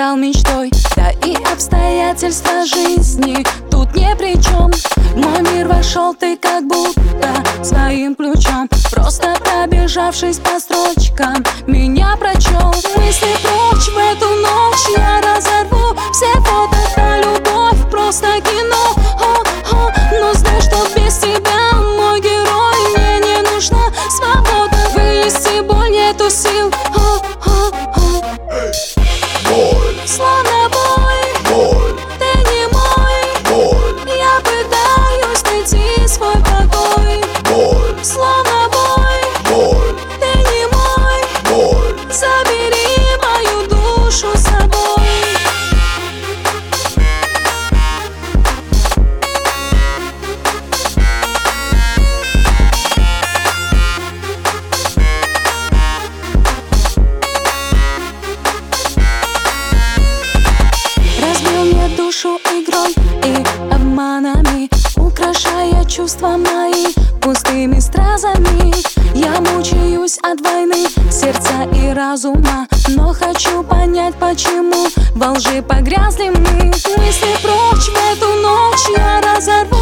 стал мечтой. Да и обстоятельства жизни тут ни при чем. В мой мир вошел ты как будто своим ключом. Просто пробежавшись по строчкам, меня прочел. Мысли прочь, в эту ночь я разорву все фото, это любовь, просто кино. Но знай, что без тебя, мой герой, мне не нужна свобода. Вынести боль нету сил. Боль, Словно бой, боль, ты не мой. боль, Я пытаюсь найти свой покой. боль, Словно бой, боль, ты не мой. боль. Забери мою душу с собой. Разбил мне душу игрой и обманами, украшая чувства мои пустыми стразами. Я мучаюсь от войны сердца и разума, но хочу понять, почему во лжи погрязли мы. Мысли прочь, в эту ночь я разорву